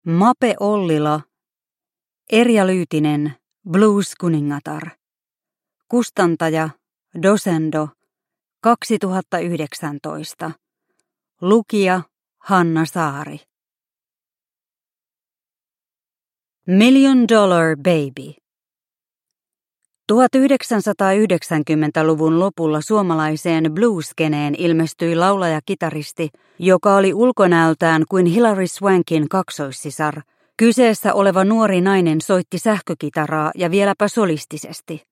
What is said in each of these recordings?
Mape Ollila, Erja Lyytinen, Blues-kuningatar. Kustantaja, Dosendo, 2019. Lukija, Hanna Saari. $1 Million Baby. 1990-luvun lopulla suomalaiseen blueskeneen ilmestyi laulaja-kitaristi, joka oli ulkonäöltään kuin Hilary Swankin kaksoissisar. Kyseessä oleva nuori nainen soitti sähkökitaraa ja vieläpä solistisesti.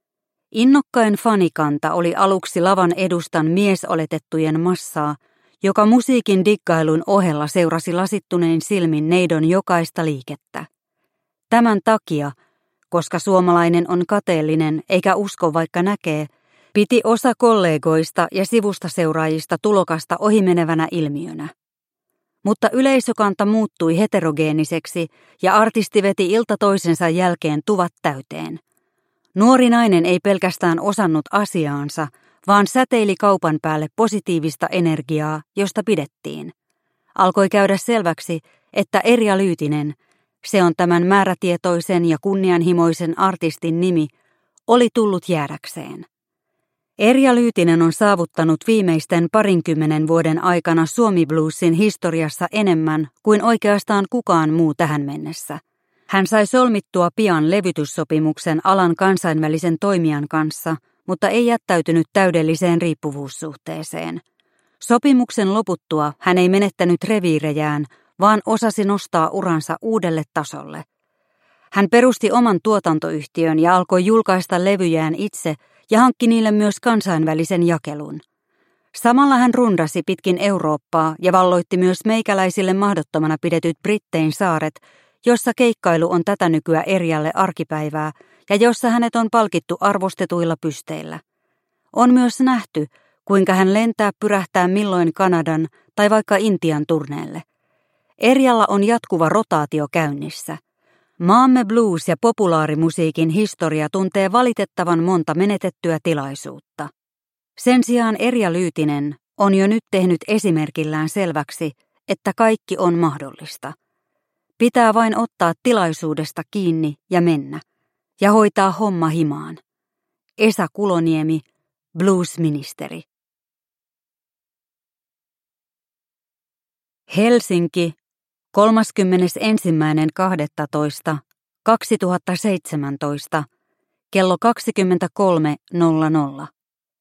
Innokkain fanikanta oli aluksi lavan edustan miesoletettujen massaa, joka musiikin diggailun ohella seurasi lasittunein silmin neidon jokaista liikettä. Tämän takia, koska suomalainen on kateellinen eikä usko vaikka näkee, piti osa kollegoista ja sivustaseuraajista tulokasta ohimenevänä ilmiönä. Mutta yleisökanta muuttui heterogeeniseksi ja artisti veti ilta toisensa jälkeen tuvat täyteen. Nuori nainen ei pelkästään osannut asiaansa, vaan säteili kaupan päälle positiivista energiaa, josta pidettiin. Alkoi käydä selväksi, että Erja Lyytinen, se on tämän määrätietoisen ja kunnianhimoisen artistin nimi, oli tullut jäädäkseen. Erja Lyytinen on saavuttanut viimeisten 20 vuoden aikana Suomi-bluesin historiassa enemmän kuin oikeastaan kukaan muu tähän mennessä. Hän sai solmittua pian levytyssopimuksen alan kansainvälisen toimijan kanssa, mutta ei jättäytynyt täydelliseen riippuvuussuhteeseen. Sopimuksen loputtua hän ei menettänyt reviirejään, vaan osasi nostaa uransa uudelle tasolle. Hän perusti oman tuotantoyhtiön ja alkoi julkaista levyjään itse ja hankki niille myös kansainvälisen jakelun. Samalla hän rundasi pitkin Eurooppaa ja valloitti myös meikäläisille mahdottomana pidetyt Brittein saaret, jossa keikkailu on tätä nykyä Erjalle arkipäivää ja jossa hänet on palkittu arvostetuilla pysteillä. On myös nähty, kuinka hän lentää pyrähtää milloin Kanadan tai vaikka Intian turneelle. Erjalla on jatkuva rotaatio käynnissä. Maamme blues- ja populaarimusiikin historia tuntee valitettavan monta menetettyä tilaisuutta. Sen sijaan Erja Lyytinen on jo nyt tehnyt esimerkillään selväksi, että kaikki on mahdollista. Pitää vain ottaa tilaisuudesta kiinni ja mennä, ja hoitaa homma himaan. Esa Kuloniemi, bluesministeri. Helsinki, 31.12.2017, kello 23.00.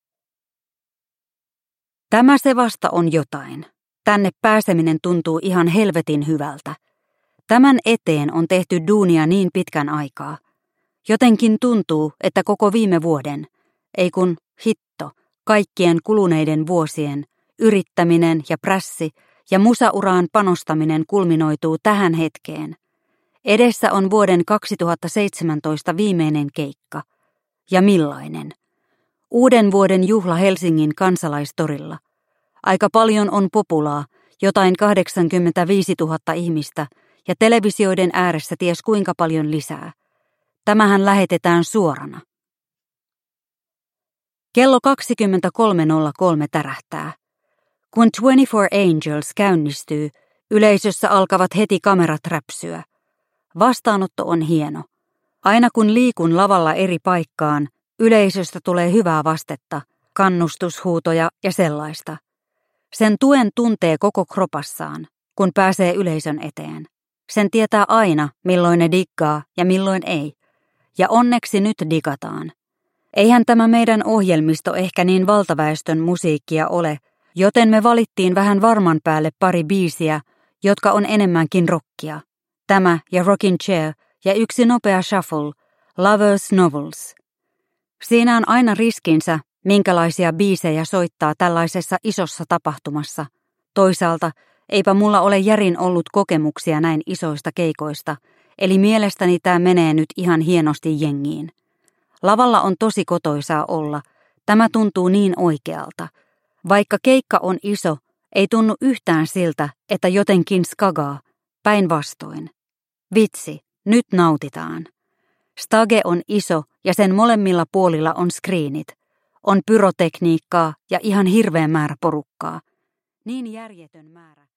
Tämä se vasta on jotain. Tänne pääseminen tuntuu ihan helvetin hyvältä. Tämän eteen on tehty duunia niin pitkän aikaa. Jotenkin tuntuu, että koko viime vuoden, ei kun hitto, kaikkien kuluneiden vuosien, yrittäminen ja prässi ja musauraan panostaminen kulminoituu tähän hetkeen. Edessä on vuoden 2017 viimeinen keikka. Ja millainen? Uuden vuoden juhla Helsingin Kansalaistorilla. Aika paljon on populaa, jotain 85 000 ihmistä, ja televisioiden ääressä ties kuinka paljon lisää. Tämähän lähetetään suorana. Kello 23.03 tärähtää. Kun 24 Angels käynnistyy, yleisössä alkavat heti kamerat räpsyä. Vastaanotto on hieno. Aina kun liikun lavalla eri paikkaan, yleisöstä tulee hyvää vastetta, kannustushuutoja ja sellaista. Sen tuen tuntee koko kropassaan, kun pääsee yleisön eteen. Sen tietää aina, milloin ne diggaa ja milloin ei. Ja onneksi nyt digataan. Eihän tämä meidän ohjelmisto ehkä niin valtaväestön musiikkia ole, joten me valittiin vähän varman päälle pari biisiä, jotka on enemmänkin rockia. Tämä ja Rockin' Chair ja yksi nopea shuffle, Lovers Novels. Siinä on aina riskinsä, minkälaisia biisejä soittaa tällaisessa isossa tapahtumassa. Toisaalta eipä mulla ole järin ollut kokemuksia näin isoista keikoista, eli mielestäni tää menee nyt ihan hienosti jengiin. Lavalla on tosi kotoisaa olla, tämä tuntuu niin oikealta. Vaikka keikka on iso, ei tunnu yhtään siltä, että jotenkin skagaa, päinvastoin. Vitsi, nyt nautitaan. Stage on iso ja sen molemmilla puolilla on screenit. On pyrotekniikkaa ja ihan hirveä määrä porukkaa. Niin järjetön määrä.